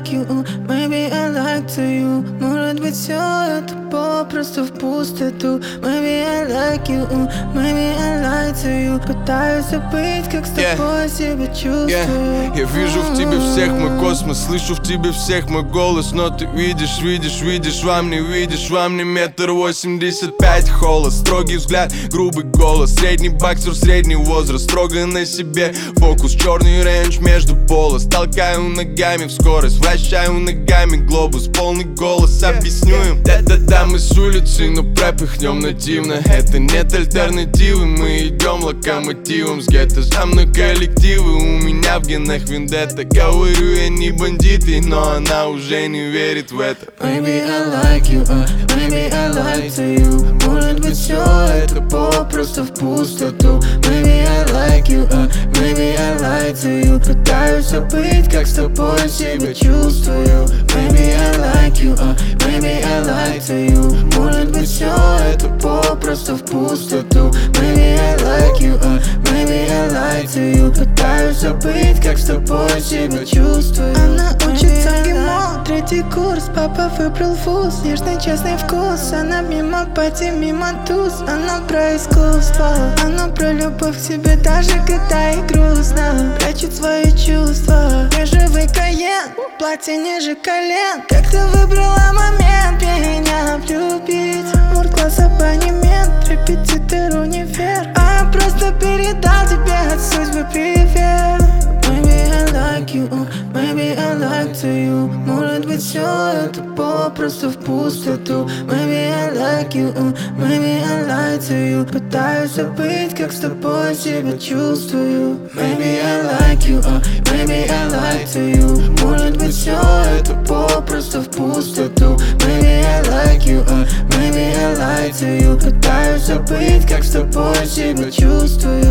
like you, maybe I like to you. Может быть, все это попросту в пустоту. Maybe I like you, maybe I like to you. Пытаюсь забыть, как с тобой себя чувствую. Я вижу в тебе всех мой космос, слышу в тебе всех мой голос. Но ты видишь во мне, видишь во мне 1,85 м холод. Строгий взгляд, грубый голос, средний боксер, средний возраст. Строго на себе фокус, черный рейндж между полос. Толкаю ногами в скорость, вращаю ногами глобус. Полный голос, объясню им. Да-да-да, мы с улицы, но пропихнем нативно. Это нет альтернативы, мы идем локомотивом с гетто. За мной коллективы, у меня в генах вендетта. Говорю, я не бандиты, но она уже не верит в это. Maybe I like you, maybe I like to you. Может быть, все это попросту в пустоту. Maybe I like you, maybe I like to you. Пытаюсь забыть, как с тобой себя чувствую. Maybe I like you, maybe I like to you. Может быть, все это попросту в пустоту. Maybe I like you, maybe I like to you. Пытаюсь забыть, как с тобой себя чувствую. Она учится в ГИМО, 3-й курс. Папа выбрал вуз, нежный честный вкус. Она мимо пати, мимо туз. Она про искусство, она про любовь к себе, даже когда ей грустно. Прячет свои чувства, бежевый Кайен, платье ниже колен. Как ты выбрала момент меня влюбить? World-класс абонемент, репетитор универ. А я просто передал тебе от судьбы привет. Maybe I like you, maybe I like to you. Может быть, все это попросту в пустоту. Maybe I like you, maybe I like to you. Пытаюсь забыть, как с тобой себя чувствую. Maybe I like you, maybe I like to you. Может быть, все это попросту в пустоту. Maybe I like you, maybe I like to you. Пытаюсь забыть, как с тобой себя чувствую.